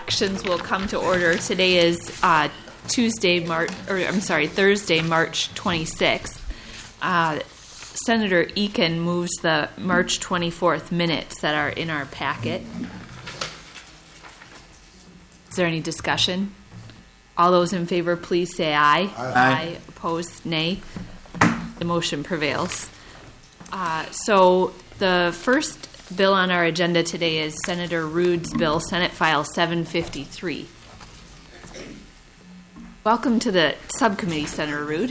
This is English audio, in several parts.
elections will come to order. Today is Thursday, March 26th. Senator Eakin moves the March 24th minutes that are in our packet. Is there any discussion? All those in favor, please say aye. Aye. Opposed, nay. The motion prevails. So the first bill on our agenda today is Senator Rood's bill, Senate File 753. Welcome to the subcommittee, Senator Rood.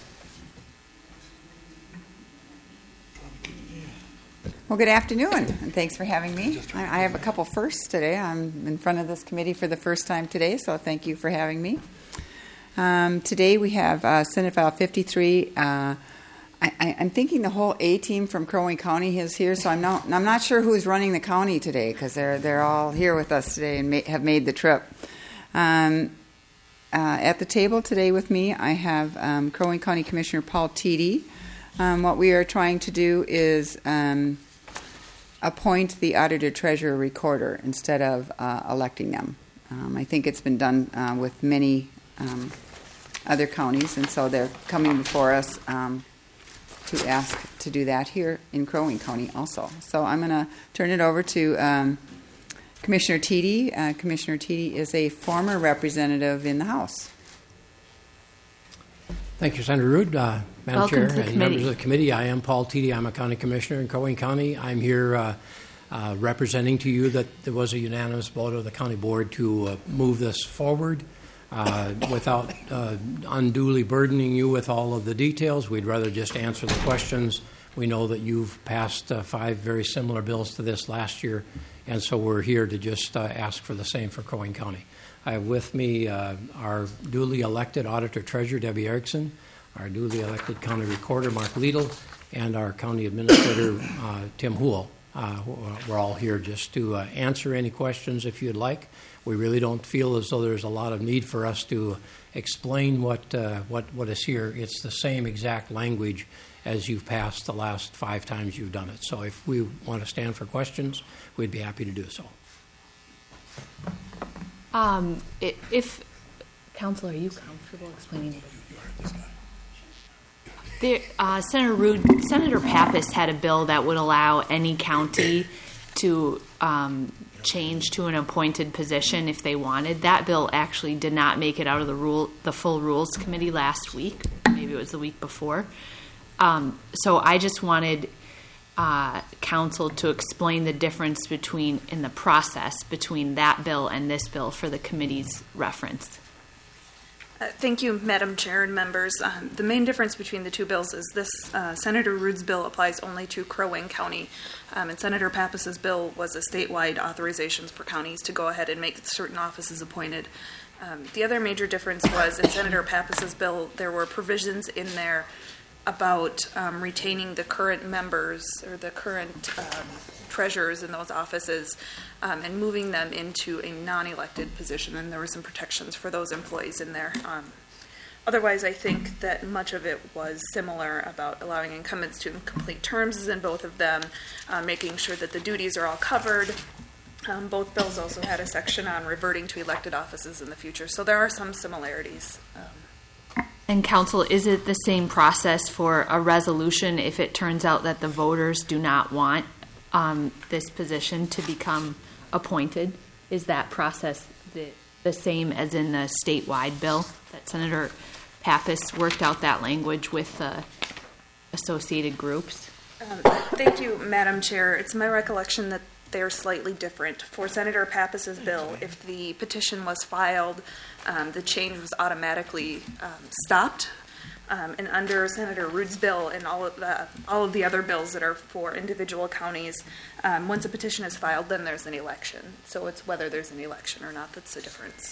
Well, good afternoon, and thanks for having me. I have a couple firsts today. I'm in front of this committee for the first time today, so thank you for having me. Today we have Senate File 53. I'm thinking the whole A team from Crow Wing County is here, so I'm not sure who's running the county today because they're all here with us today and have made the trip. At the table today with me, I have Crow Wing County Commissioner Paul Teedy. What we are trying to do is appoint the auditor, treasurer, recorder instead of electing them. I think it's been done with many other counties, and so they're coming before us to ask to do that here in Crow Wing County also. So I'm going to turn it over to Commissioner Teedy. Commissioner Teedy is a former representative in the House. Thank you, Senator Rood. Madam Welcome Chair to the and committee. members of the committee, I am Paul Teedy. I'm a county commissioner in Crow Wing County. I'm here representing to you that there was a unanimous vote of the county board to move this forward without unduly burdening you with all of the details. We'd rather just answer the questions. We know that you've passed 5 very similar bills to this last year, and so we're here to just ask for the same for Crow Wing County. I have with me our duly elected auditor treasurer, Debbie Erickson, our duly elected county recorder, Mark Liedl, and our county administrator, Tim Houle. We're all here just to answer any questions if you'd like. We really don't feel as though there's a lot of need for us to explain what is here. It's the same exact language as you've passed the last 5 times you've done it. So if we want to stand for questions, we'd be happy to do so. If Council, are you comfortable explaining it? Senator Rood, Senator Pappas had a bill that would allow any county to change to an appointed position if they wanted. That bill actually did not make it out of the full Rules Committee last week. Maybe it was the week before. So I just wanted Council to explain the difference in the process between that bill and this bill for the committee's reference. Thank you, Madam Chair and members. The main difference between the two bills is this Senator Rood's bill applies only to Crow Wing County, and Senator Pappas's bill was a statewide authorizations for counties to go ahead and make certain offices appointed. The other major difference was in Senator Pappas's bill, there were provisions in there about retaining the current members or the current treasurers in those offices and moving them into a non-elected position, and there were some protections for those employees in there. Otherwise, I think that much of it was similar about allowing incumbents to complete terms in both of them, making sure that the duties are all covered. Both bills also had a section on reverting to elected offices in the future, so there are some similarities. And Council, is it the same process for a resolution if it turns out that the voters do not want this position to become appointed? Is that process the same as in the statewide bill that Senator Pappas worked out that language with the associated groups? Thank you, Madam Chair. It's my recollection that they're slightly different. For Senator Pappas's bill, if the petition was filed, the change was automatically stopped. And under Senator Rood's bill and all of the other bills that are for individual counties, once a petition is filed, then there's an election. So it's whether there's an election or not that's the difference.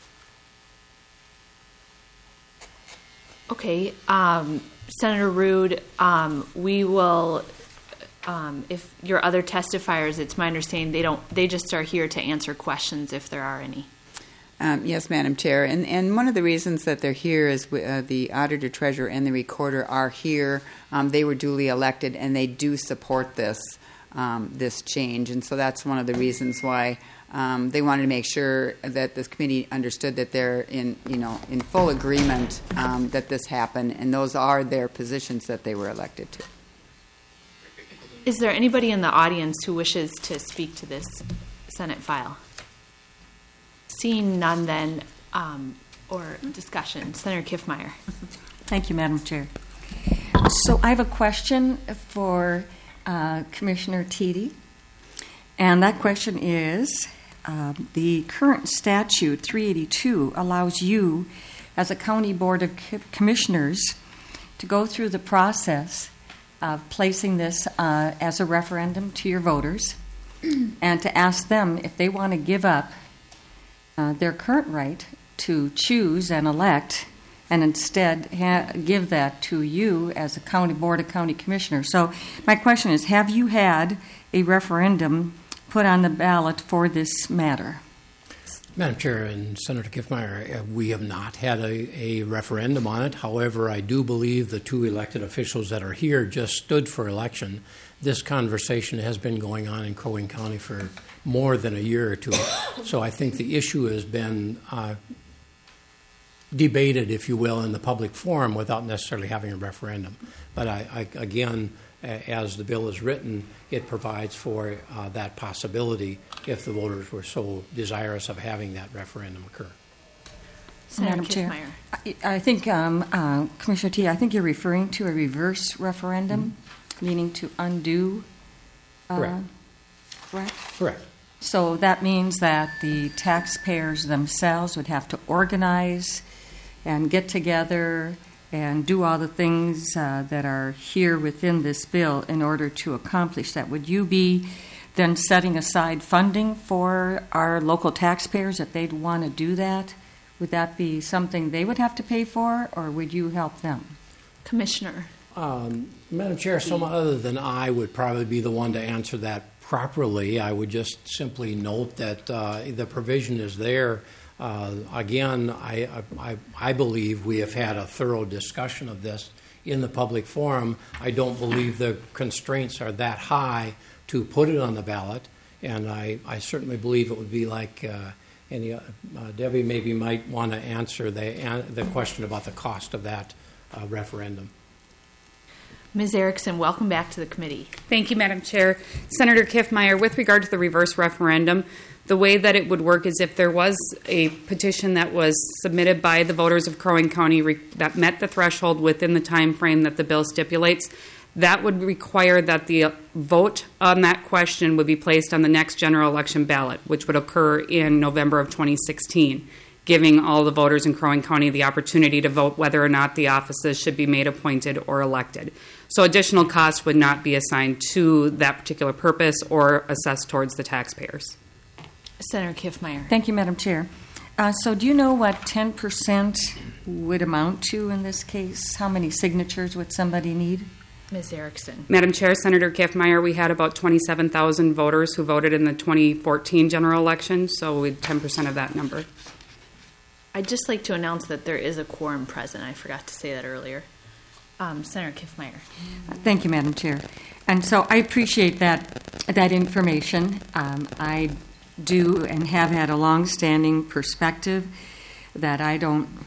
Okay, Senator Rood, we will. If your other testifiers, it's my understanding they just are here to answer questions if there are any. Yes, Madam Chair. And one of the reasons that they're here is the auditor, treasurer, and the recorder are here. They were duly elected, and they do support this change. And so that's one of the reasons why They wanted to make sure that this committee understood that they're in full agreement that this happened, and those are their positions that they were elected to. Is there anybody in the audience who wishes to speak to this Senate file? Seeing none, then, or discussion. Senator Kiffmeyer. Thank you, Madam Chair. So I have a question for Commissioner Teedy, and that question is, the current statute, 382, allows you, as a county board of commissioners, to go through the process of placing this as a referendum to your voters and to ask them if they want to give up their current right to choose and elect and instead give that to you as a county board of county commissioners. So my question is, have you had a referendum put on the ballot for this matter? Madam Chair and Senator Kiffmeyer, we have not had a referendum on it. However, I do believe the two elected officials that are here just stood for election. This conversation has been going on in Crow Wing County for more than a year or two. So I think the issue has been debated, if you will, in the public forum without necessarily having a referendum. But again, as the bill is written, it provides for that possibility if the voters were so desirous of having that referendum occur. Senator Madam Chair, Kiffmeyer. I think, Commissioner T, I think you're referring to a reverse referendum, meaning to undo. Correct. Correct? Correct. So that means that the taxpayers themselves would have to organize and get together and do all the things that are here within this bill in order to accomplish that. Would you be then setting aside funding for our local taxpayers if they'd want to do that? Would that be something they would have to pay for, or would you help them? Commissioner. Madam Chair, someone other than I would probably be the one to answer that properly. I would just simply note that the provision is there. Again, I believe we have had a thorough discussion of this in the public forum. I don't believe the constraints are that high to put it on the ballot, and I certainly believe it would be like Debbie maybe might want to answer the question about the cost of that referendum. Ms. Erickson, welcome back to the committee. Thank you, Madam Chair. Senator Kiffmeyer, with regard to the reverse referendum, the way that it would work is if there was a petition that was submitted by the voters of Crow Wing County that met the threshold within the time frame that the bill stipulates, that would require that the vote on that question would be placed on the next general election ballot, which would occur in November of 2016, giving all the voters in Crow Wing County the opportunity to vote whether or not the offices should be made appointed or elected. So additional costs would not be assigned to that particular purpose or assessed towards the taxpayers. Senator Kiffmeyer. Thank you, Madam Chair. So do you know what 10% would amount to in this case? How many signatures would somebody need? Ms. Erickson. Madam Chair, Senator Kiffmeyer, we had about 27,000 voters who voted in the 2014 general election, so we had 10% of that number. I'd just like to announce that there is a quorum present. I forgot to say that earlier. Senator Kiffmeyer. Thank you, Madam Chair. And so I appreciate that information. I do and have had a long-standing perspective that I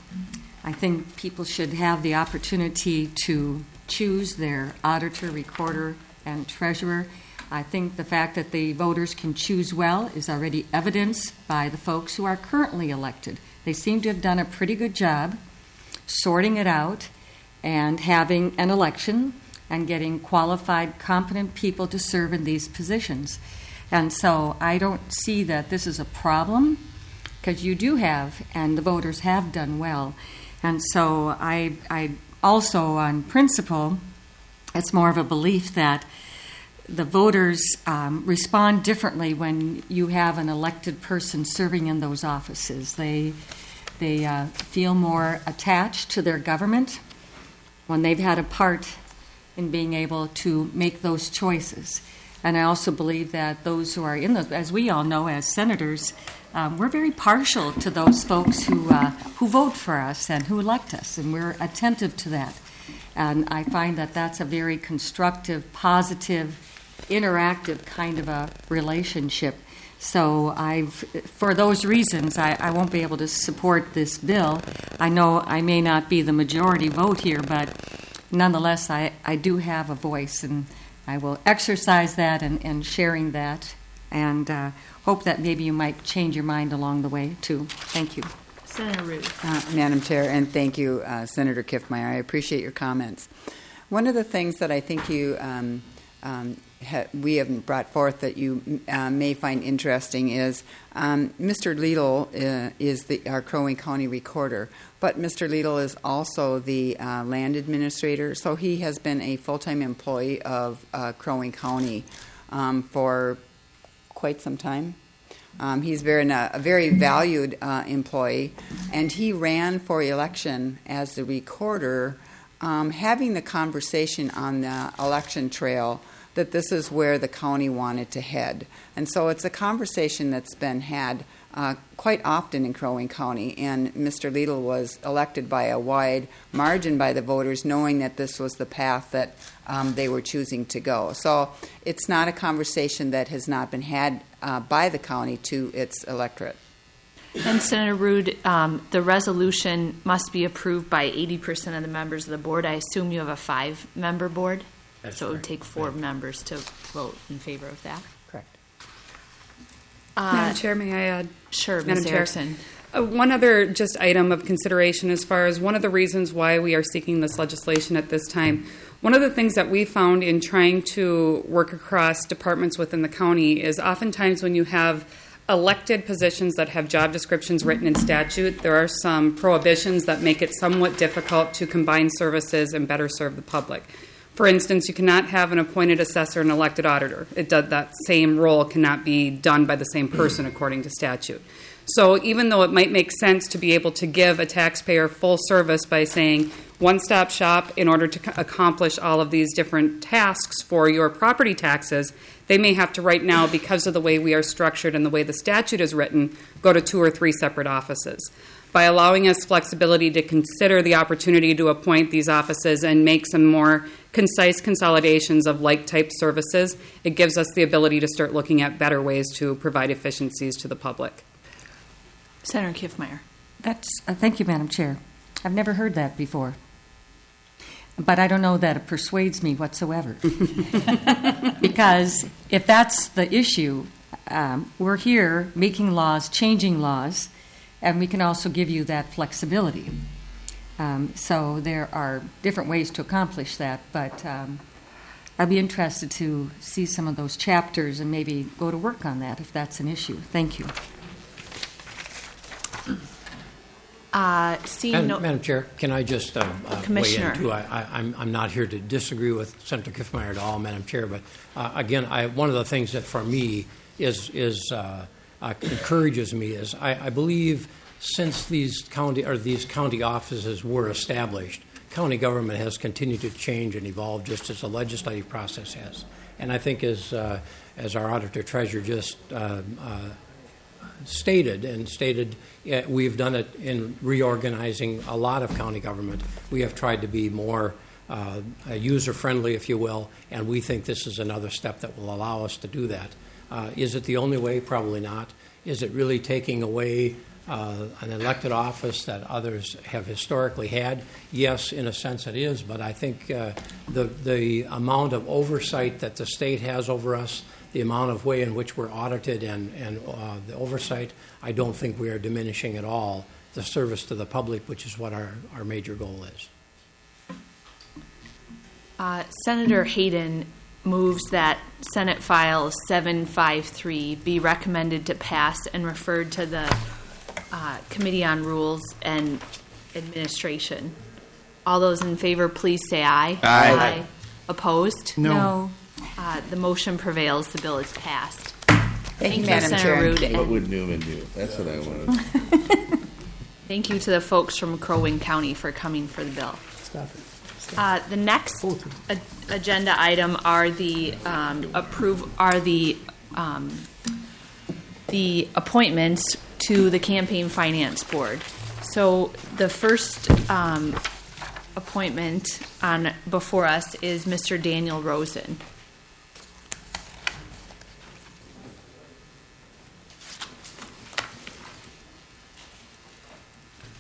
think people should have the opportunity to choose their auditor, recorder, and treasurer. I think the fact that the voters can choose well is already evidenced by the folks who are currently elected. They seem to have done a pretty good job sorting it out and having an election and getting qualified, competent people to serve in these positions. And so I don't see that this is a problem, because you do have, and the voters have done well. And so I also, on principle, it's more of a belief that the voters respond differently when you have an elected person serving in those offices. They feel more attached to their government when they've had a part in being able to make those choices. And I also believe that those who are in those, as we all know as senators, we're very partial to those folks who vote for us and who elect us, and we're attentive to that. And I find that that's a very constructive, positive, interactive kind of a relationship. So for those reasons, I won't be able to support this bill. I know I may not be the majority vote here, but nonetheless, I do have a voice, and I will exercise that and sharing that, and hope that maybe you might change your mind along the way, too. Thank you. Senator Rude. Madam Chair, and thank you, Senator Kiffmeyer. I appreciate your comments. One of the things that I think we have brought forth that you may find interesting is Mr. Lidl is our Crow Wing County recorder, but Mr. Lidl is also the land administrator, so he has been a full-time employee of Crow Wing County for quite some time. He's a very valued employee, and he ran for election as the recorder, having the conversation on the election trail that this is where the county wanted to head. And so it's a conversation that's been had quite often in Crow Wing County, and Mr. Lidl was elected by a wide margin by the voters, knowing that this was the path that they were choosing to go. So it's not a conversation that has not been had by the county to its electorate. And Senator Rude, the resolution must be approved by 80% of the members of the board. I assume you have a 5-member board? That's so it would correct. take 4 members to vote in favor of that. Correct. Madam Chair, may I add? Sure, Madam Ms. Chair. Erickson. One other just item of consideration as far as one of the reasons why we are seeking this legislation at this time. One of the things that we found in trying to work across departments within the county is oftentimes when you have elected positions that have job descriptions written in statute, there are some prohibitions that make it somewhat difficult to combine services and better serve the public. For instance, you cannot have an appointed assessor and elected auditor. That same role cannot be done by the same person according to statute. So even though it might make sense to be able to give a taxpayer full service by saying one-stop shop in order to accomplish all of these different tasks for your property taxes, they may have to right now, because of the way we are structured and the way the statute is written, go to 2 or 3 separate offices. By allowing us flexibility to consider the opportunity to appoint these offices and make some more concise consolidations of like-type services, it gives us the ability to start looking at better ways to provide efficiencies to the public. Senator Kiffmeyer. Thank you, Madam Chair. I've never heard that before. But I don't know that it persuades me whatsoever. Because if that's the issue, we're here making laws, changing laws, and we can also give you that flexibility. So there are different ways to accomplish that, but I'd be interested to see some of those chapters and maybe go to work on that if that's an issue. Thank you. Madam Chair, can I just weigh Commissioner. in too? I'm not here to disagree with Senator Kiffmeyer at all, Madam Chair, but again, one of the things that for me encourages me is I believe since these county offices were established, county government has continued to change and evolve just as the legislative process has. And I think as our Auditor Treasurer just stated, we've done it in reorganizing a lot of county government. We have tried to be more user-friendly, if you will, and we think this is another step that will allow us to do that. Is it the only way? Probably not. Is it really taking away an elected office that others have historically had? Yes, in a sense it is, but I think the amount of oversight that the state has over us, the amount of way in which we're audited and the oversight, I don't think we are diminishing at all the service to the public, which is what our major goal is. Senator Hayden moves that Senate File 753 be recommended to pass and referred to the Committee on Rules and Administration. All those in favor, please say aye. Aye. Opposed? No. The motion prevails. The bill is passed. Thank you, Senator Madam Chair. Rude, What and would Newman do? That's what I wanted. thank you to the folks from Crow Wing County for coming for the bill. The next agenda item are the appointments to the Campaign Finance Board. So the first appointment before us is Mr. Daniel Rosen.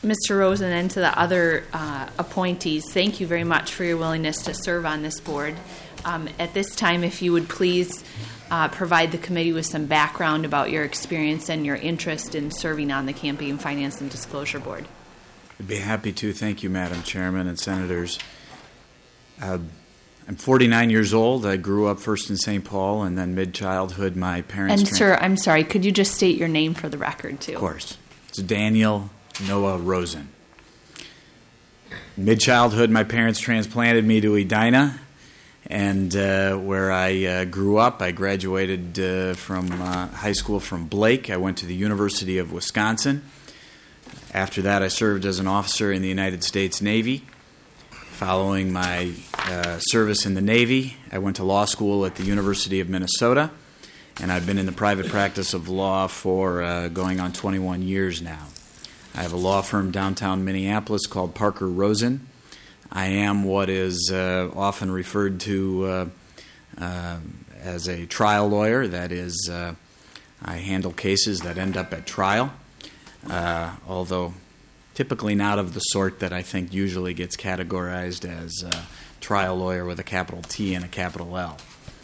Mr. Rosen, and to the other appointees, thank you very much for your willingness to serve on this board. At this time, if you would please provide the committee with some background about your experience and your interest in serving on the Campaign Finance and Disclosure Board. I'd be happy to. Thank you, Madam Chairman and Senators. I'm 49 years old. I grew up first in St. Paul, and then mid-childhood, my parents... And, sir, I'm sorry, could you just state your name for the record, too? Of course. It's Daniel Noah Rosen. Mid-childhood, my parents transplanted me to Edina, and where I grew up. I graduated from high school from Blake. I went to the University of Wisconsin. After that, I served as an officer in the United States Navy. Following my service in the Navy, I went to law school at the University of Minnesota, and I've been in the private practice of law for going on 21 years now. I have a law firm downtown Minneapolis called Parker Rosen. I am what is often referred to as a trial lawyer. That is, I handle cases that end up at trial, although typically not of the sort that I think usually gets categorized as a trial lawyer with a capital T and a capital L.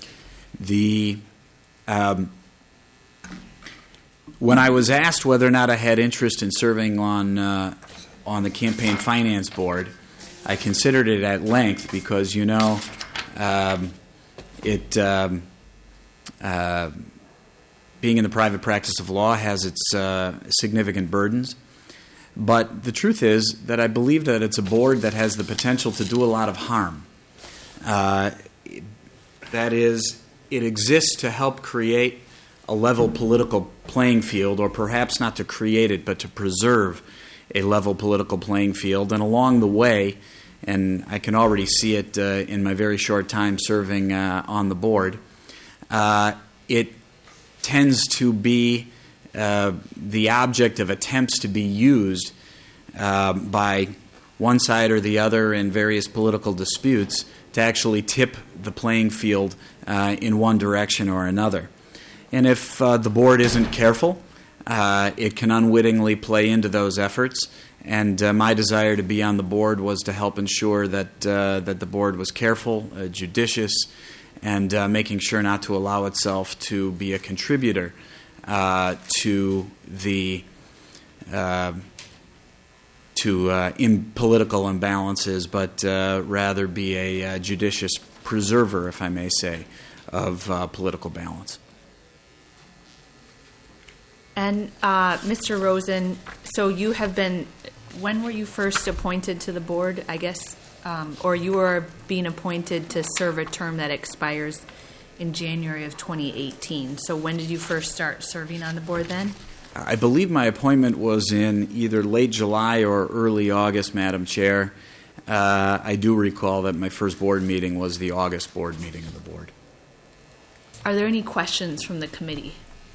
When I was asked whether or not I had interest in serving on the Campaign Finance Board, I considered it at length because, being in the private practice of law has its significant burdens. But the truth is that I believe that it's a board that has the potential to do a lot of harm. That is, it exists to help create a level political playing field, or perhaps not to create it, but to preserve a level political playing field. And along the way, and I can already see it in my very short time serving on the board, it tends to be the object of attempts to be used by one side or the other in various political disputes to actually tip the playing field in one direction or another. And if the board isn't careful, it can unwittingly play into those efforts. And my desire to be on the board was to help ensure that the board was careful, judicious, and making sure not to allow itself to be a contributor to the political imbalances, but rather be a judicious preserver, if I may say, of political balance. And Mr. Rosen, so you have been, when were you first appointed to the board, I guess, or you are being appointed to serve a term that expires in January of 2018. So when did you first start serving on the board then? I believe my appointment was in either late July or early August, Madam Chair. I do recall that my first board meeting was the August board meeting of the board. Are there any questions from the committee?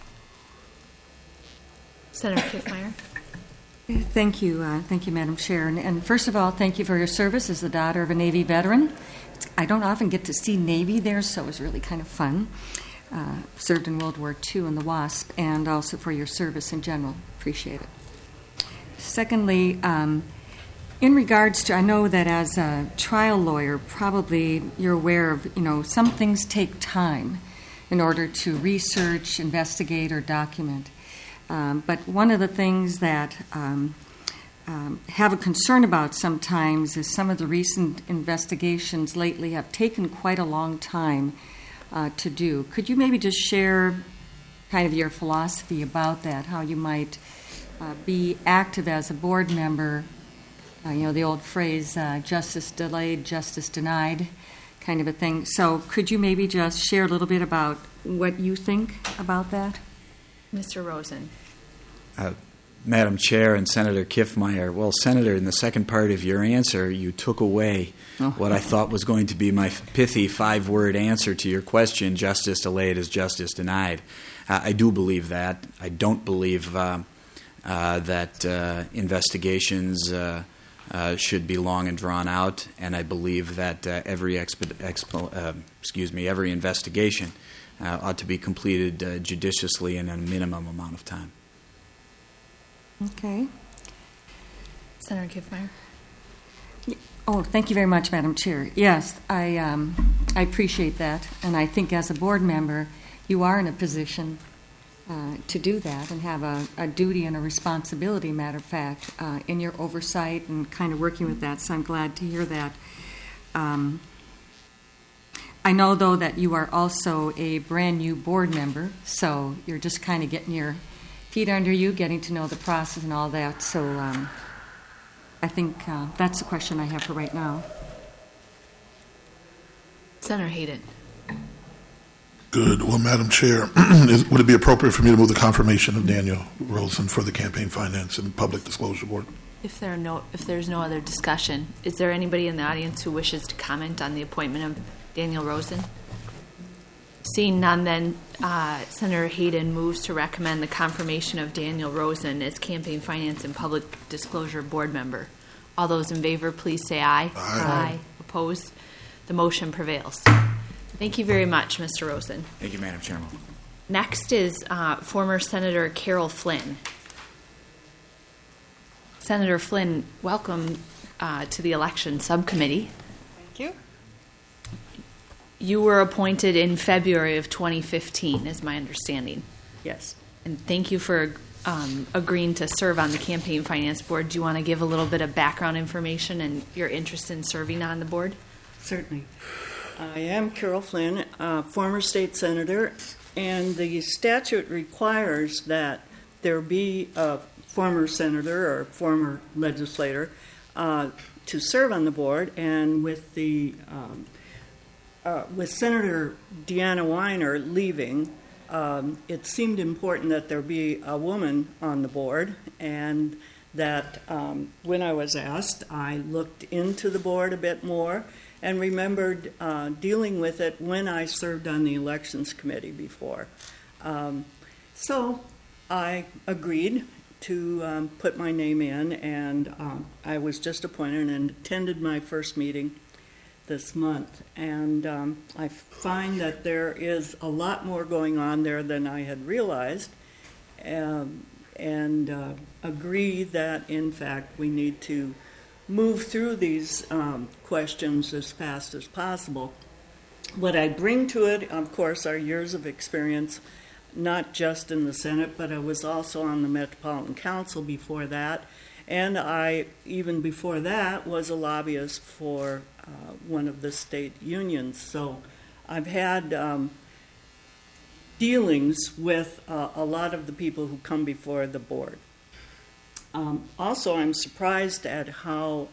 Senator Kiffmeyer. Thank you, Madam Chair. And first of all, thank you for your service as the daughter of a Navy veteran. I don't often get to see Navy there, so it was really kind of fun. Served in World War II in the WASP, and also for your service in general. Appreciate it. Secondly, in regards to, I know that as a trial lawyer, probably you're aware of, some things take time in order to research, investigate, or document. But one of the things that have a concern about sometimes is some of the recent investigations lately have taken quite a long time to do. Could you maybe just share kind of your philosophy about that, how you might be active as a board member, the old phrase, justice delayed, justice denied, kind of a thing. So could you maybe just share a little bit about what you think about that? Mr. Rosen. Madam Chair and Senator Kiffmeyer, well, Senator, in the second part of your answer, you took away what I thought was going to be my pithy 5-word answer to your question, justice delayed is justice denied. I do believe that. I don't believe that investigations should be long and drawn out, and I believe that every investigation ought to be completed judiciously in a minimum amount of time. Okay. Senator Kiffmeyer. Oh, thank you very much, Madam Chair. Yes, I appreciate that, and I think as a board member, you are in a position to do that and have a duty and a responsibility, matter of fact, in your oversight and kind of working with that, so I'm glad to hear that. I know, though, that you are also a brand-new board member, so you're just kind of getting your feet under you, getting to know the process and all that, so I think that's the question I have for right now. Senator Hayden. Good. Well, Madam Chair, would it be appropriate for me to move the confirmation of Daniel Rosen for the Campaign Finance and Public Disclosure Board? If there's no other discussion, is there anybody in the audience who wishes to comment on the appointment of Daniel Rosen? Seeing none, then Senator Hayden moves to recommend the confirmation of Daniel Rosen as Campaign Finance and Public Disclosure Board member. All those in favor, please say aye. Aye. Opposed? The motion prevails. Thank you very much, Mr. Rosen. Thank you, Madam Chairman. Next is former Senator Carol Flynn. Senator Flynn, welcome to the Election Subcommittee. Thank you. You were appointed in February of 2015, is my understanding. Yes. And thank you for agreeing to serve on the Campaign Finance Board. Do you want to give a little bit of background information and your interest in serving on the board? Certainly. I am Carol Flynn, former state senator, and the statute requires that there be a former senator or former legislator to serve on the board, and with Senator Deanna Weiner leaving, it seemed important that there be a woman on the board, and that when I was asked, I looked into the board a bit more and remembered dealing with it when I served on the Elections Committee before. So I agreed to put my name in, and I was just appointed and attended my first meeting this month. And I find that there is a lot more going on there than I had realized, and agree that, in fact, we need to move through these questions as fast as possible. What I bring to it, of course, are years of experience, not just in the Senate, but I was also on the Metropolitan Council before that, and I, even before that, was a lobbyist for one of the state unions. So I've had dealings with a lot of the people who come before the board. Also, I'm surprised at how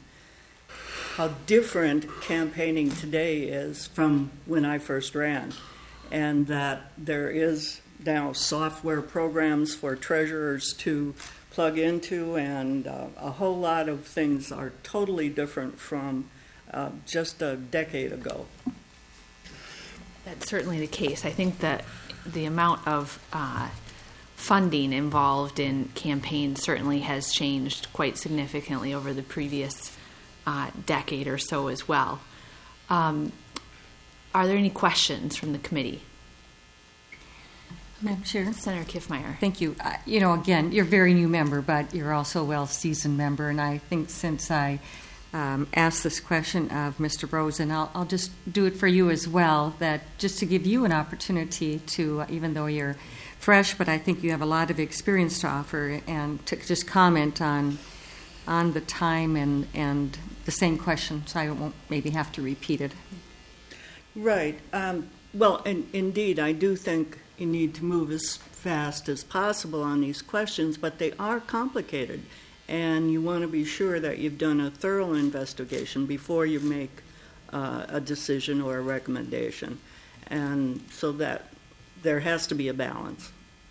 different campaigning today is from when I first ran, and that there is now software programs for treasurers to plug into, and a whole lot of things are totally different from just a decade ago. That's certainly the case. I think that the amount of funding involved in campaigns certainly has changed quite significantly over the previous decade or so as well. Are there any questions from the committee? Madam Chair. Senator Kiffmeyer. Thank you. Again, you're a very new member, but you're also a well-seasoned member, and I think since I asked this question of Mr. Rosen, I'll just do it for you as well, that just to give you an opportunity to, even though you're fresh, but I think you have a lot of experience to offer, and to just comment on the time and the same question, so I won't maybe have to repeat it. Right. Well, and indeed, I do think you need to move as fast as possible on these questions, but they are complicated, and you want to be sure that you've done a thorough investigation before you make a decision or a recommendation, and so that there has to be a balance.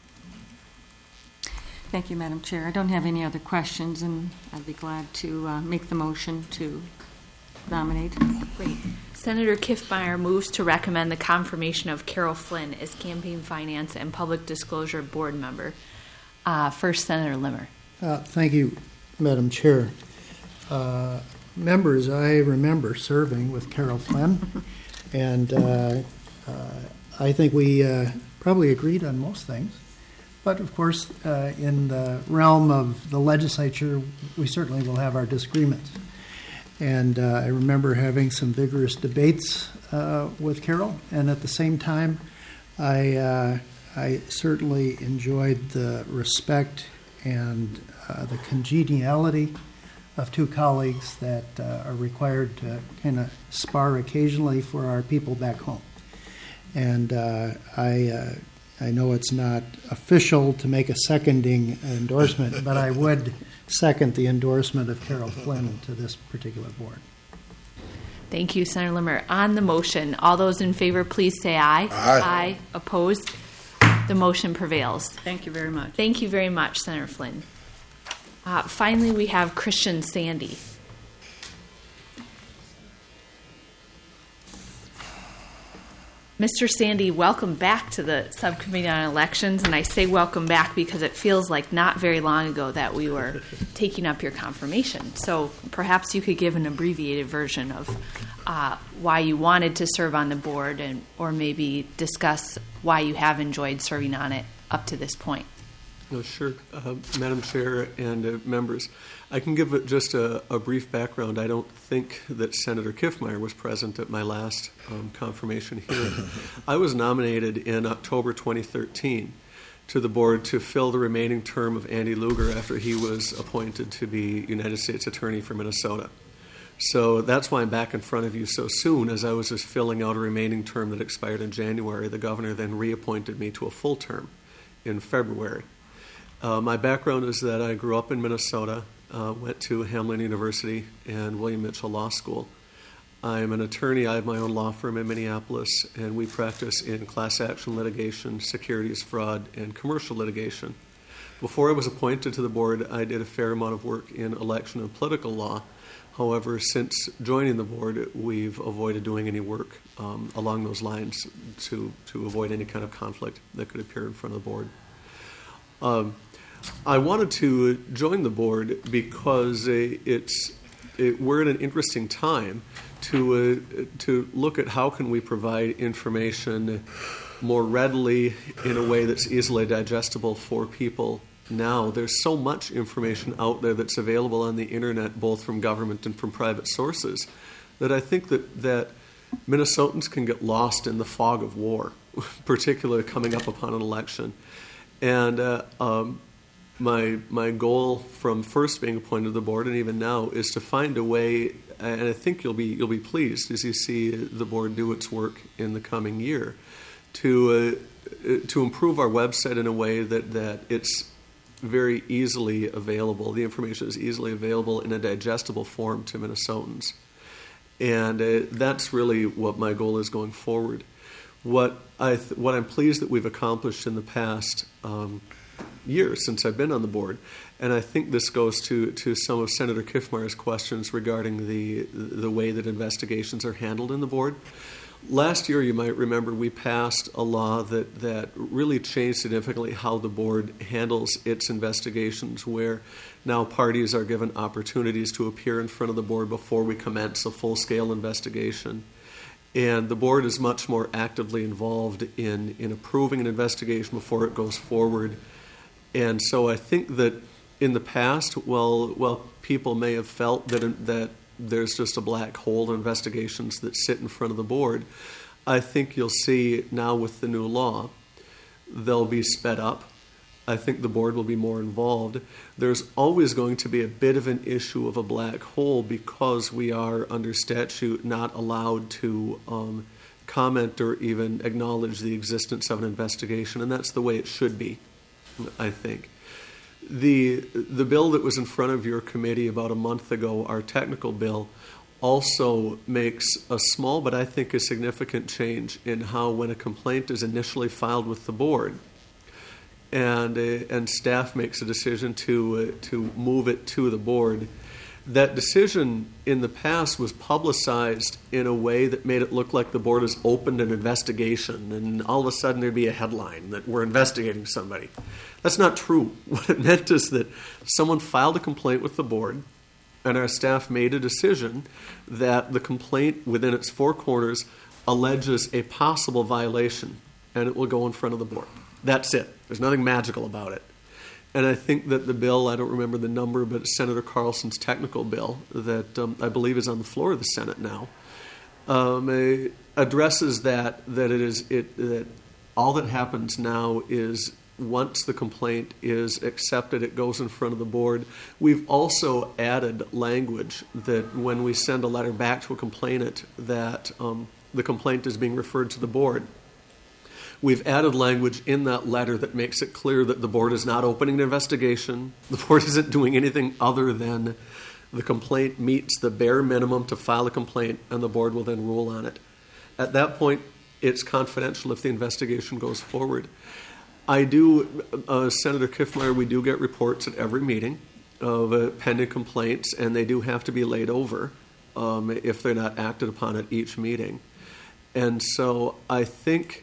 Thank you, Madam Chair. I don't have any other questions, and I'd be glad to make the motion to nominate. Great. Senator Kiffmeyer moves to recommend the confirmation of Carol Flynn as Campaign Finance and Public Disclosure Board member. First, Senator Limmer. Thank you, Madam Chair. Members, I remember serving with Carol Flynn, and I think we probably agreed on most things. But of course, in the realm of the legislature, we certainly will have our disagreements. And I remember having some vigorous debates with Carol, and at the same time, I certainly enjoyed the respect and the congeniality of two colleagues that are required to kind of spar occasionally for our people back home. And I know it's not official to make a seconding endorsement, but I would second the endorsement of Carol Flynn to this particular board. Thank you, Senator Limmer. On the motion, all those in favor, please say aye. Aye. Opposed? The motion prevails. Thank you very much. Thank you very much, Senator Flynn. Finally, we have Christian Sandy. Mr. Sandy, welcome back to the Subcommittee on Elections, and I say welcome back because it feels like not very long ago that we were taking up your confirmation. So perhaps you could give an abbreviated version of why you wanted to serve on the board, or maybe discuss why you have enjoyed serving on it up to this point. No, sure. Madam Chair and members, I can give just a brief background. I don't think that Senator Kiffmeyer was present at my last confirmation hearing. I was nominated in October 2013 to the board to fill the remaining term of Andy Lugar after he was appointed to be United States Attorney for Minnesota. So that's why I'm back in front of you so soon, as I was just filling out a remaining term that expired in January. The governor then reappointed me to a full term in February. My background is that I grew up in Minnesota, went to Hamline University and William Mitchell Law School. I'm an attorney. I have my own law firm in Minneapolis, and we practice in class action litigation, securities fraud, and commercial litigation. Before I was appointed to the board, I did a fair amount of work in election and political law. However, since joining the board, we've avoided doing any work along those lines to avoid any kind of conflict that could appear in front of the board. I wanted to join the board because we're in an interesting time to look at how can we provide information more readily in a way that's easily digestible for people now. There's so much information out there that's available on the internet, both from government and from private sources, that I think that Minnesotans can get lost in the fog of war, particularly coming up upon an election. And my goal from first being appointed to the board and even now is to find a way, and I think you'll be pleased as you see the board do its work in the coming year, to improve our website in a way that it's very easily available. The information is easily available in a digestible form to Minnesotans, and that's really what my goal is going forward. What I'm pleased that we've accomplished in the past years since I've been on the board, and I think this goes to some of Senator Kiffmeyer's questions regarding the way that investigations are handled in the board. Last year, you might remember, we passed a law that really changed significantly how the board handles its investigations, where now parties are given opportunities to appear in front of the board before we commence a full-scale investigation. And the board is much more actively involved in approving an investigation before it goes forward. And so I think that in the past, while people may have felt that there's just a black hole in investigations that sit in front of the board, I think you'll see now with the new law, they'll be sped up. I think the board will be more involved. There's always going to be a bit of an issue of a black hole because we are, under statute, not allowed to comment or even acknowledge the existence of an investigation, and that's the way it should be, I think. The bill that was in front of your committee about a month ago, our technical bill, also makes a small but I think a significant change in how, when a complaint is initially filed with the board, and staff makes a decision to move it to the board, that decision in the past was publicized in a way that made it look like the board has opened an investigation, and all of a sudden there'd be a headline that we're investigating somebody. That's not true. What it meant is that someone filed a complaint with the board, and our staff made a decision that the complaint within its four corners alleges a possible violation, and it will go in front of the board. That's it. There's nothing magical about it. And I think that the bill, I don't remember the number, but it's Senator Carlson's technical bill that I believe is on the floor of the Senate now, addresses that all that happens now is once the complaint is accepted, it goes in front of the board. We've also added language that when we send a letter back to a complainant that the complaint is being referred to the board. We've added language in that letter that makes it clear that the board is not opening an investigation. The board isn't doing anything other than the complaint meets the bare minimum to file a complaint, and the board will then rule on it. At that point, it's confidential if the investigation goes forward. Senator Kiffmeyer, we do get reports at every meeting of pending complaints, and they do have to be laid over if they're not acted upon at each meeting. And so I think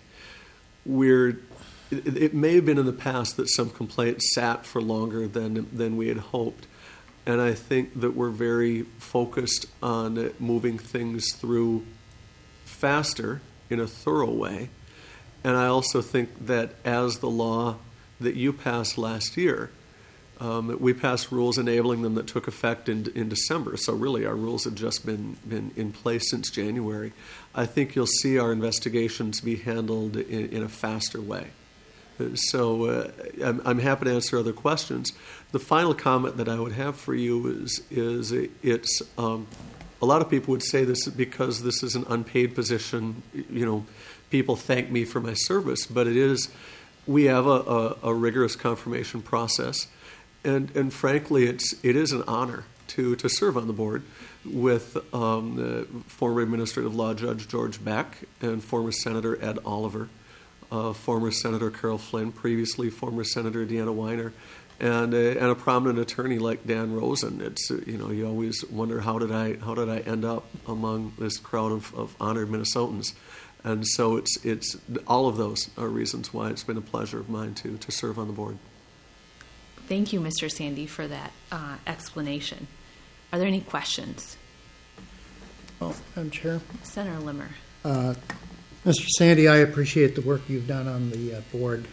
it may have been in the past that some complaints sat for longer than we had hoped. And I think that we're very focused on moving things through faster in a thorough way. And I also think that as the law that you passed last year, we passed rules enabling them that took effect in December. So really our rules have just been in place since January. I think you'll see our investigations be handled in a faster way. So I'm happy to answer other questions. The final comment that I would have for you is it's a lot of people would say this because this is an unpaid position. People thank me for my service, but it is. We have a rigorous confirmation process, and frankly, it is an honor to serve on the board with the former Administrative Law Judge George Beck and former Senator Ed Oliver, former Senator Carol Flynn, previously former Senator Deanna Weiner, and a prominent attorney like Dan Rosen. It's you always wonder how did I end up among this crowd of honored Minnesotans. And so it's all of those are reasons why it's been a pleasure of mine to serve on the board. Thank you, Mr. Sandy, for that explanation. Are there any questions? Well, Madam Chair. Senator Limmer. Mr. Sandy, I appreciate the work you've done on the board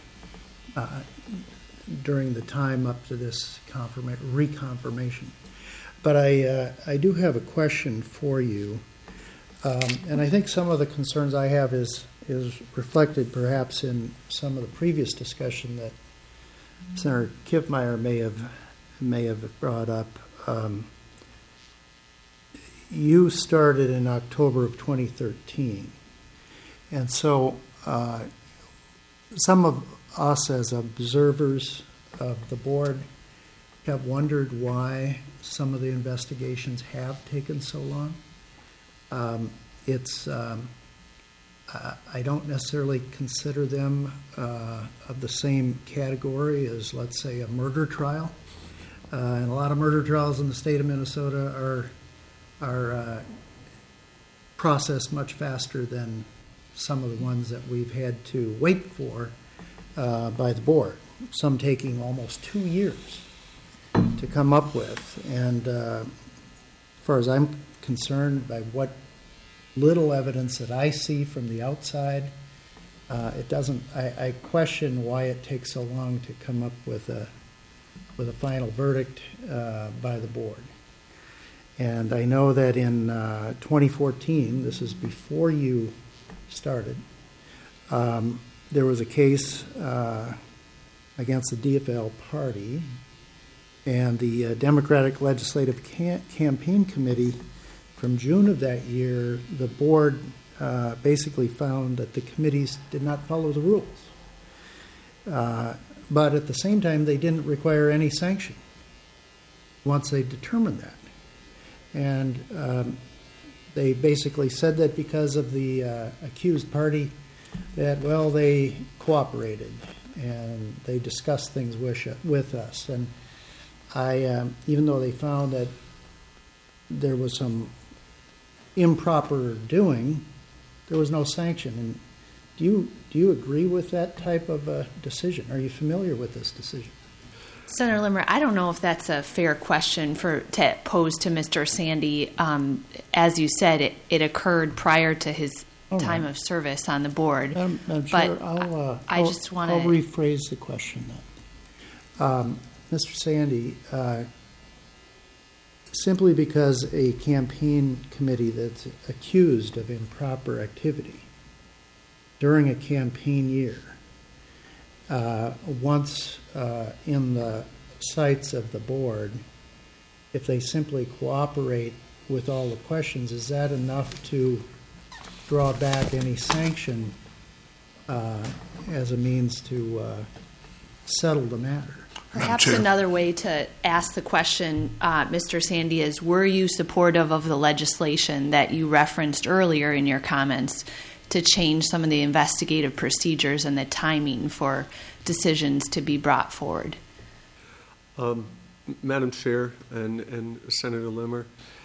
during the time up to this reconfirmation. But I do have a question for you. And I think some of the concerns I have is reflected perhaps in some of the previous discussion that Senator Kiffmeyer may have brought up. You started in October of 2013, and so some of us as observers of the board have wondered why some of the investigations have taken so long. I don't necessarily consider them of the same category as, let's say, a murder trial. And a lot of murder trials in the state of Minnesota are processed much faster than some of the ones that we've had to wait for by the board, some taking almost 2 years to come up with. And as far as I'm concerned, by what little evidence that I see from the outside, it doesn't. I question why it takes so long to come up with a final verdict by the board. And I know that in 2014, this is before you started, there was a case against the DFL party, and the Democratic Legislative Campaign Committee, from June of that year, the board basically found that the committees did not follow the rules. But at the same time, they didn't require any sanction once they determined that. And they basically said that because of the accused party, that, well, they cooperated and they discussed things with us. And even though they found that there was some improper doing, there was no sanction. And do you agree with that type of decision? Are you familiar with this decision? Senator Limmer, I don't know if that's a fair question to pose to Mr. Sandy. As you said, it occurred prior to his time of service on the board. Madam but Chair, I just want to... I'll rephrase the question then. Mr. Sandy, simply because a campaign committee that's accused of improper activity during a campaign year, once in the sights of the board, if they simply cooperate with all the questions, is that enough to draw back any sanction as a means to settle the matter? Perhaps another way to ask the question, Mr. Sandy, is were you supportive of the legislation that you referenced earlier in your comments to change some of the investigative procedures and the timing for decisions to be brought forward? Madam Chair and Senator Limmer,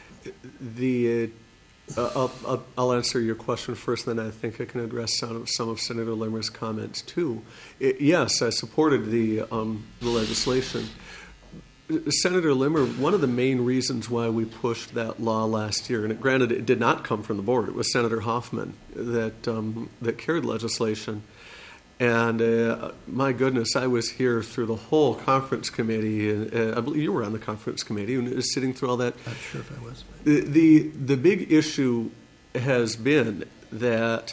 I'll answer your question first, then I think I can address some of Senator Limmer's comments too. Yes, I supported the legislation. Senator Limmer, one of the main reasons why we pushed that law last year, and granted it did not come from the board, it was Senator Hoffman that carried legislation. And my goodness, I was here through the whole conference committee. I believe you were on the conference committee and sitting through all that. Not sure if I was. The big issue has been that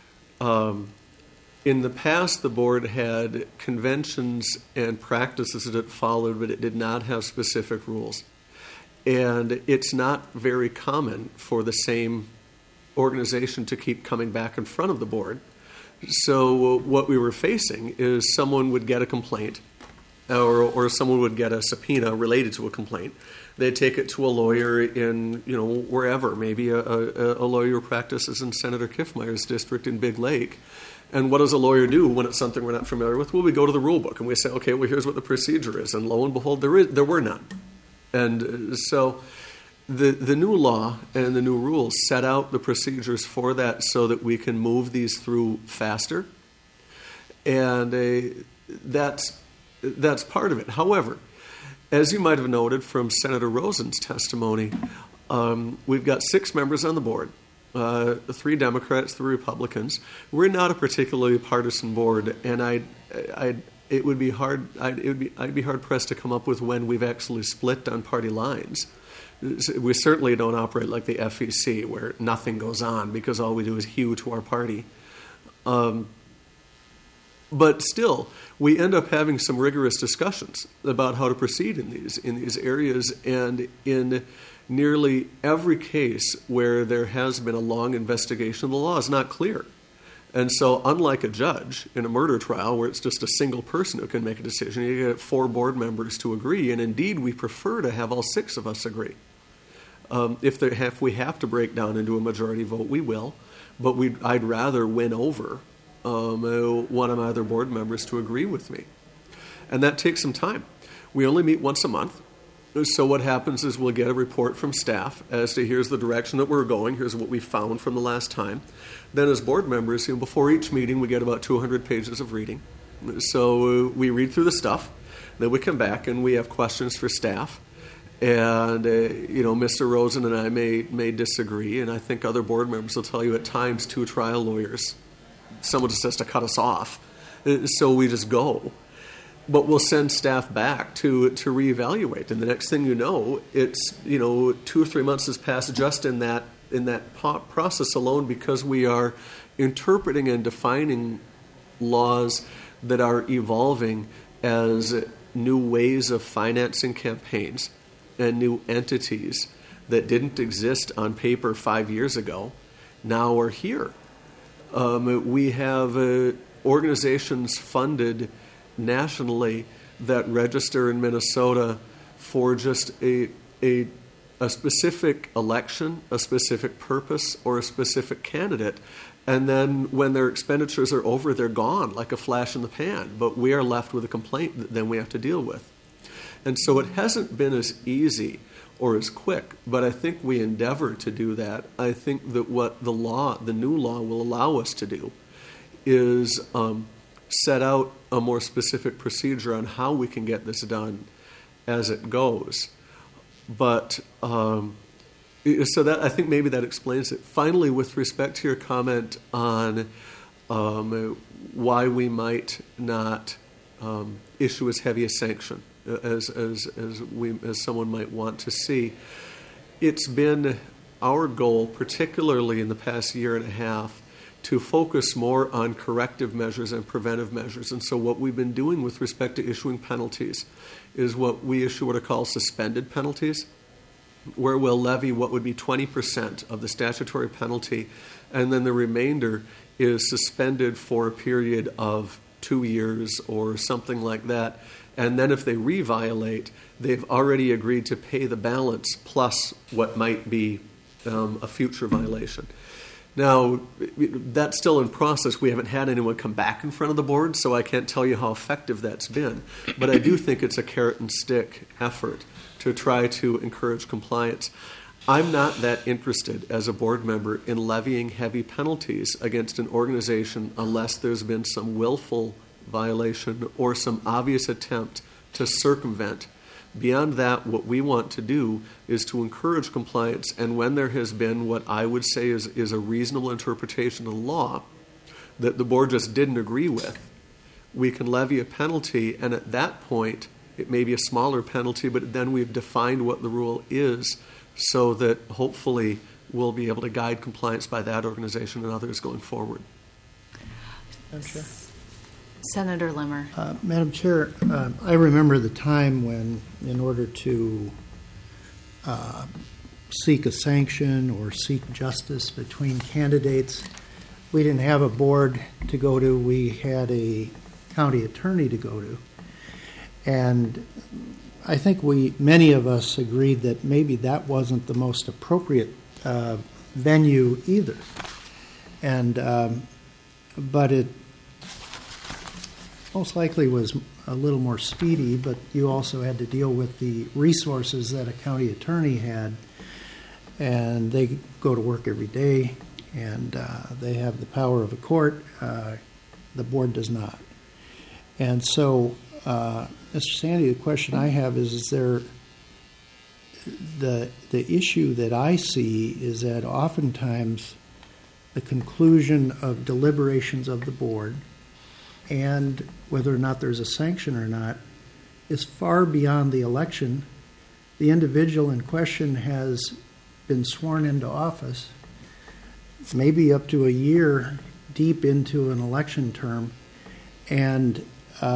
in the past the board had conventions and practices that it followed, but it did not have specific rules. And it's not very common for the same organization to keep coming back in front of the board. So what we were facing is someone would get a complaint or someone would get a subpoena related to a complaint. They'd take it to a lawyer in, wherever, maybe a lawyer who practices in Senator Kiffmeyer's district in Big Lake. And what does a lawyer do when it's something we're not familiar with? Well, we go to the rule book and we say, okay, well, here's what the procedure is. And lo and behold, there were none. And so the new law and the new rules set out the procedures for that so that we can move these through faster. And that's part of it. However, as you might have noted from Senator Rosen's testimony, we've got 6 members on the board, 3 Democrats, 3 Republicans. We're not a particularly partisan board, and I'd be hard pressed to come up with when we've actually split on party lines. We certainly don't operate like the FEC, where nothing goes on because all we do is hew to our party. But still, we end up having some rigorous discussions about how to proceed in these areas, and in nearly every case where there has been a long investigation, the law is not clear. And so unlike a judge in a murder trial where it's just a single person who can make a decision, you get 4 board members to agree, and indeed we prefer to have all 6 of us agree. If we have to break down into a majority vote, we will, but I'd rather win over one of my other board members to agree with me. And that takes some time. We only meet once a month. So what happens is we'll get a report from staff as to here's the direction that we're going, here's what we found from the last time. Then as board members, before each meeting, we get about 200 pages of reading. So we read through the stuff, then we come back and we have questions for staff. And, Mr. Rosen and I may disagree, and I think other board members will tell you at times 2 trial lawyers. Someone just has to cut us off. So we just go. But we'll send staff back to reevaluate. And the next thing you know, it's, 2 or 3 months has passed just in that process alone because we are interpreting and defining laws that are evolving as new ways of financing campaigns and new entities that didn't exist on paper 5 years ago now are here. We have organizations funded nationally that register in Minnesota for just a specific election, a specific purpose, or a specific candidate. And then when their expenditures are over, they're gone like a flash in the pan. But we are left with a complaint that then we have to deal with. And so it hasn't been as easy or as quick, but I think we endeavor to do that. I think that what the new law will allow us to do is set out a more specific procedure on how we can get this done as it goes. But So that I think maybe that explains it. Finally, with respect to your comment on why we might not issue as heavy a sanction as someone might want to see, it's been our goal, particularly in the past year and a half, to focus more on corrective measures and preventive measures. And so what we've been doing with respect to issuing penalties is what we issue what are called suspended penalties, where we'll levy what would be 20% of the statutory penalty, and then the remainder is suspended for a period of 2 years or something like that. And then if they re-violate, they've already agreed to pay the balance plus what might be a future violation. Now, that's still in process. We haven't had anyone come back in front of the board, so I can't tell you how effective that's been. But I do think it's a carrot and stick effort to try to encourage compliance. I'm not that interested as a board member in levying heavy penalties against an organization unless there's been some willful violation or some obvious attempt to circumvent. Beyond that, what we want to do is to encourage compliance, and when there has been what I would say is a reasonable interpretation of the law that the board just didn't agree with, we can levy a penalty, and at that point, it may be a smaller penalty, but then we've defined what the rule is so that hopefully we'll be able to guide compliance by that organization and others going forward. Senator Limmer. Madam Chair, I remember the time when, in order to seek a sanction or seek justice between candidates, we didn't have a board to go to. We had a county attorney to go to. And I think many of us agreed that maybe that wasn't the most appropriate venue either. And but it most likely was a little more speedy, but you also had to deal with the resources that a county attorney had, and they go to work every day, and they have the power of a court. The board does not. And so, Mr. Sandy, the question I have is there the issue that I see is that oftentimes the conclusion of deliberations of the board and whether or not there's a sanction or not is far beyond the election. The individual in question has been sworn into office, maybe up to a year deep into an election term, and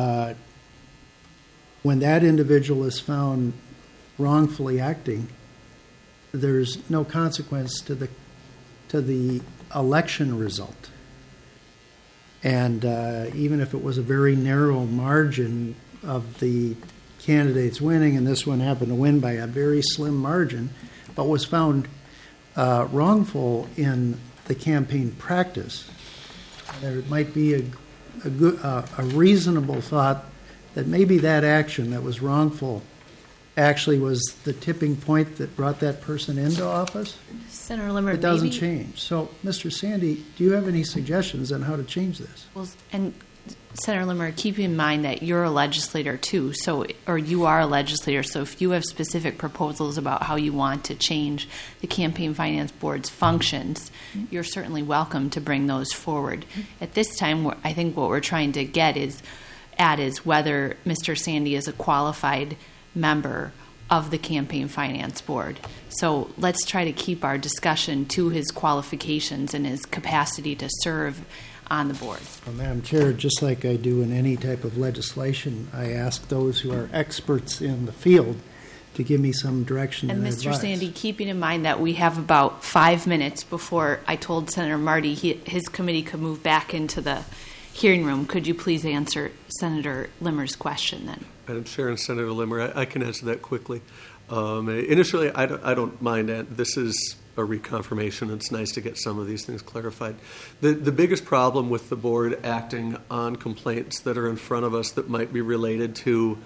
when that individual is found wrongfully acting, there's no consequence to the election result. And even if it was a very narrow margin of the candidates winning, and this one happened to win by a very slim margin, but was found wrongful in the campaign practice, there might be a reasonable thought that maybe that action that was wrongful actually was the tipping point that brought that person into office. Senator Limmer, it doesn't change. So, Mr. Sandy, do you have any suggestions on how to change this? Well, and Senator Limmer, keep in mind that you're a legislator too, or you are a legislator, so if you have specific proposals about how you want to change the Campaign Finance Board's functions, you're certainly welcome to bring those forward. At this time, I think what we're trying to get is whether Mr. Sandy is a qualified member of the Campaign Finance Board. So let's try to keep our discussion to his qualifications and his capacity to serve on the board. Well, Madam Chair, just like I do in any type of legislation, I ask those who are experts in the field to give me some direction and Mr. advice. Sandy, keeping in mind that we have about 5 minutes before I told Senator Marty his committee could move back into the hearing room, could you please answer Senator Limmer's question then? Madam Chair and Senator Limmer, I can answer that quickly. Initially, I don't mind that. This is a reconfirmation. It's nice to get some of these things clarified. The biggest problem with the board acting on complaints that are in front of us that might be related to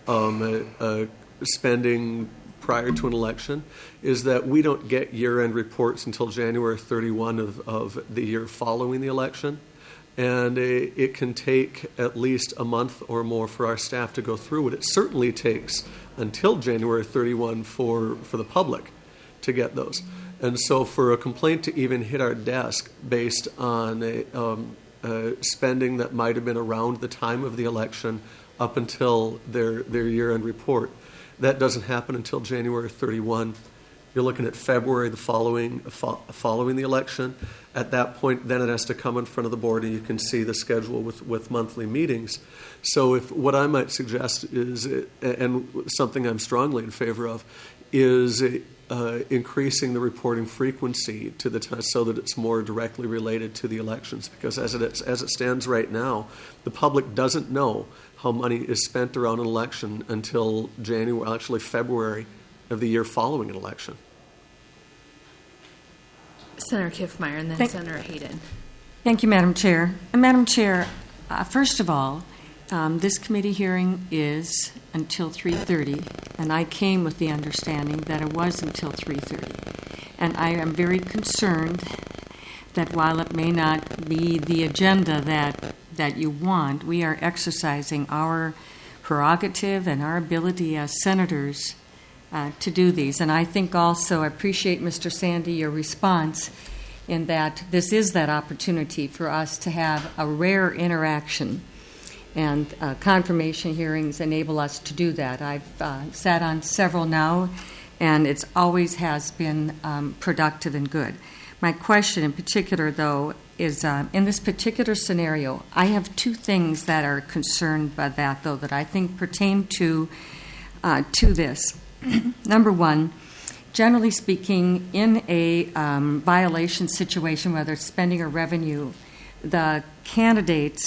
spending prior to an election is that we don't get year-end reports until January 31 of the year following the election. And it can take at least a month or more for our staff to go through it. It certainly takes until January 31 for the public to get those. And so for a complaint to even hit our desk based on spending that might have been around the time of the election up until their year-end report, that doesn't happen until January 31. You're looking at February the following the election. At that point, then it has to come in front of the board, and you can see the schedule with monthly meetings. So what I might suggest is, and something I'm strongly in favor of, is increasing the reporting frequency to the time so that it's more directly related to the elections. Because as it stands right now, the public doesn't know how money is spent around an election until February of the year following an election. Senator Kiffmeyer and then Senator Hayden. Thank you, Madam Chair. And Madam Chair, first of all, this committee hearing is until 3:30, and I came with the understanding that it was until 3:30. And I am very concerned that while it may not be the agenda that you want, we are exercising our prerogative and our ability as senators to do these. And I think also, I appreciate, Mr. Sandy, your response in that this is that opportunity for us to have a rare interaction, and confirmation hearings enable us to do that. I've sat on several now, and it always has been productive and good. My question in particular, though, is in this particular scenario, I have two things that are concerned by that, though, that I think pertain to this. Number one, generally speaking, in a violation situation, whether it's spending or revenue, the candidate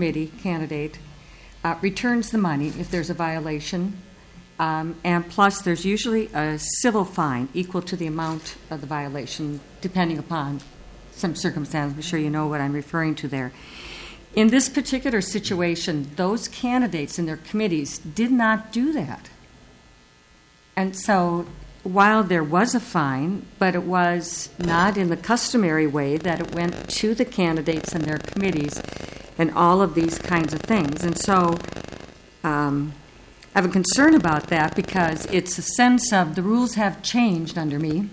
returns the money if there's a violation, and plus there's usually a civil fine equal to the amount of the violation, depending upon some circumstance. I'm sure you know what I'm referring to there. In this particular situation, those candidates and their committees did not do that. And so while there was a fine, but it was not in the customary way that it went to the candidates and their committees and all of these kinds of things. And so I have a concern about that because it's a sense of the rules have changed under me.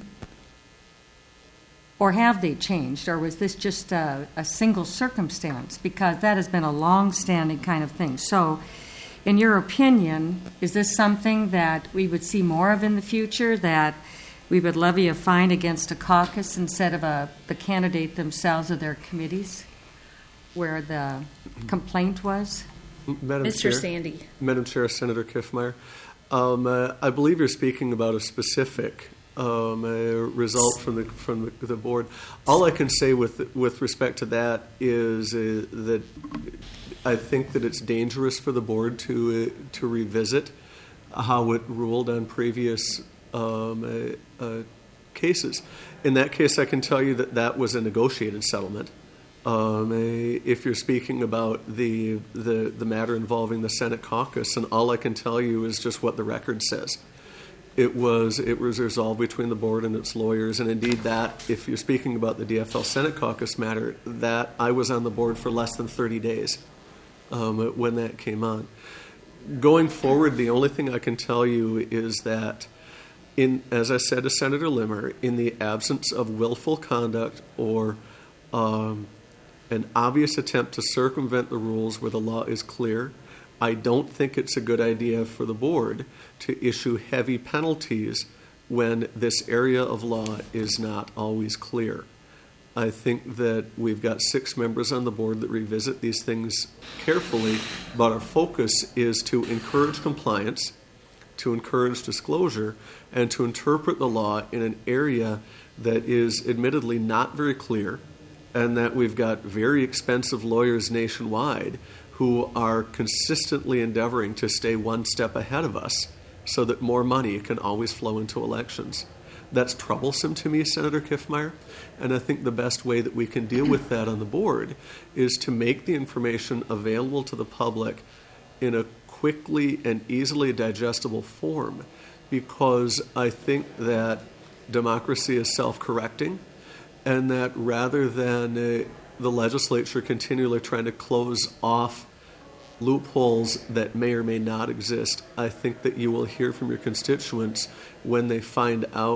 Or have they changed? Or was this just a single circumstance? Because that has been a long-standing kind of thing. So in your opinion, is this something that we would see more of in the future, that we would levy a fine against a caucus instead of the candidate themselves or their committees, where the complaint was? Mr. Sandy. Madam Chair, Senator Kiffmeyer, I believe you're speaking about a specific result from the board. All I can say with respect to that is that I think that it's dangerous for the board to revisit how it ruled on previous cases. In that case, I can tell you that was a negotiated settlement. If you're speaking about the matter involving the Senate caucus, and all I can tell you is just what the record says. It was resolved between the board and its lawyers, and indeed that, if you're speaking about the DFL Senate caucus matter, that I was on the board for less than 30 days when that came on. Going forward, the only thing I can tell you is that, as I said to Senator Limmer, in the absence of willful conduct or an obvious attempt to circumvent the rules where the law is clear, I don't think it's a good idea for the board to issue heavy penalties when this area of law is not always clear. I think that we've got 6 members on the board that revisit these things carefully, but our focus is to encourage compliance, to encourage disclosure, and to interpret the law in an area that is admittedly not very clear, and that we've got very expensive lawyers nationwide who are consistently endeavoring to stay one step ahead of us so that more money can always flow into elections. That's troublesome to me, Senator Kiffmeyer, and I think the best way that we can deal with that on the board is to make the information available to the public in a quickly and easily digestible form, because I think that democracy is self-correcting, and that rather than the legislature continually trying to close off loopholes that may or may not exist, I think that you will hear from your constituents when they find out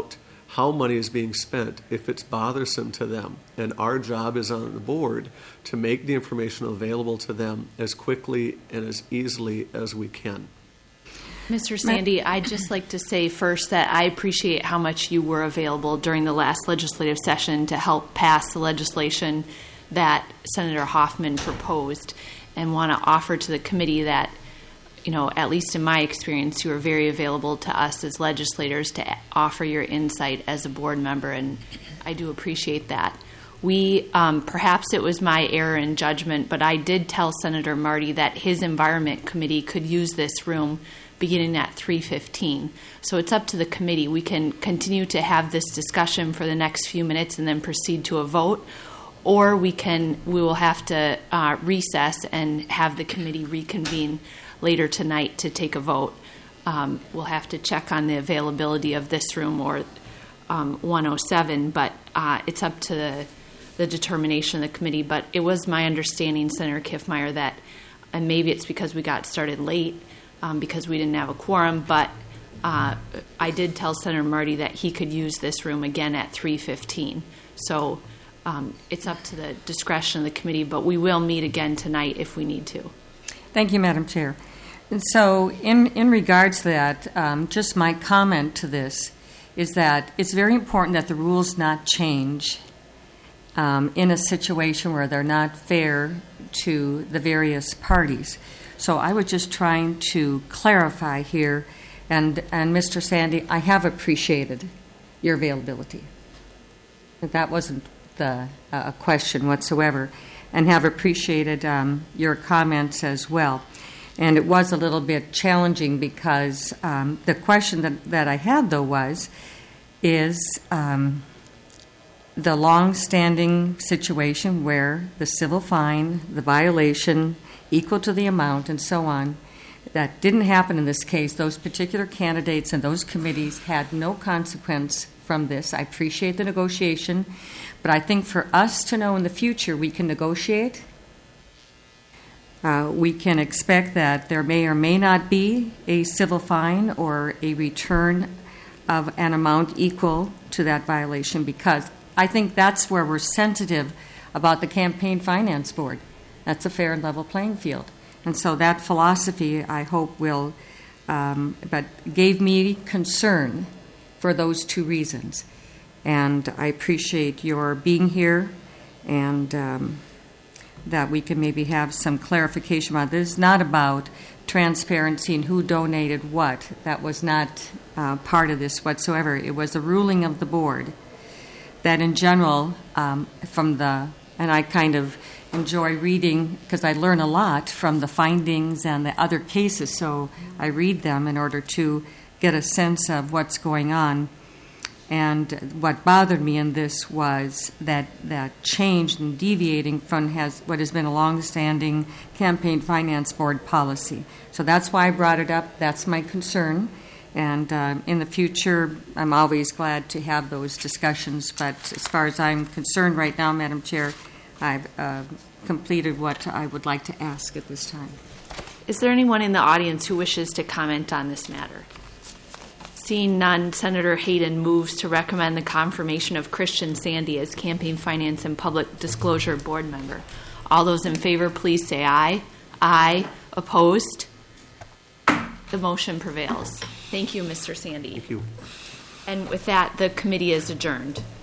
how money is being spent if it's bothersome to them. And our job is on the board to make the information available to them as quickly and as easily as we can. Mr. Sandy, I'd just like to say first that I appreciate how much you were available during the last legislative session to help pass the legislation that Senator Hoffman proposed, and want to offer to the committee that, you know, at least in my experience, you were very available to us as legislators to offer your insight as a board member, and I do appreciate that. We, perhaps it was my error in judgment, but I did tell Senator Marty that his Environment Committee could use this room beginning at 3:15. So it's up to the committee. We can continue to have this discussion for the next few minutes and then proceed to a vote, or we will have to recess and have the committee reconvene later tonight to take a vote. We'll have to check on the availability of this room or 107, but it's up to the determination of the committee. But it was my understanding, Senator Kiffmeyer, that, and maybe it's because we got started late, because we didn't have a quorum, but I did tell Senator Marty that he could use this room again at 3:15. So it's up to the discretion of the committee, but we will meet again tonight if we need to. Thank you, Madam Chair. And so in regards to that, just my comment to this is that it's very important that the rules not change in a situation where they're not fair to the various parties. So I was just trying to clarify here, and Mr. Sandy, I have appreciated your availability. That wasn't a question whatsoever, and have appreciated your comments as well. And it was a little bit challenging because the question that I had, though, is the long-standing situation where the civil fine, the violation, equal to the amount, and so on, that didn't happen in this case. Those particular candidates and those committees had no consequence from this. I appreciate the negotiation, but I think for us to know in the future we can negotiate. We can expect that there may or may not be a civil fine or a return of an amount equal to that violation, because I think that's where we're sensitive about the Campaign Finance Board. That's a fair and level playing field. And so that philosophy, I hope, will, but gave me concern for those two reasons. And I appreciate your being here, and that we can maybe have some clarification about this. It's not about transparency and who donated what. That was not part of this whatsoever. It was a ruling of the board that in general, and I kind of enjoy reading because I learn a lot from the findings and the other cases, so I read them in order to get a sense of what's going on. And what bothered me in this was that change and deviating from what has been a long-standing Campaign Finance Board policy. So that's why I brought it up. That's my concern. And in the future, I'm always glad to have those discussions. But as far as I'm concerned right now, Madam Chair, I've completed what I would like to ask at this time. Is there anyone in the audience who wishes to comment on this matter? Seeing none, Senator Hayden moves to recommend the confirmation of Christian Sandy as Campaign Finance and Public Disclosure Board member. All those in favor, please say aye. Aye. Opposed? The motion prevails. Thank you, Mr. Sandy. Thank you. And with that, the committee is adjourned.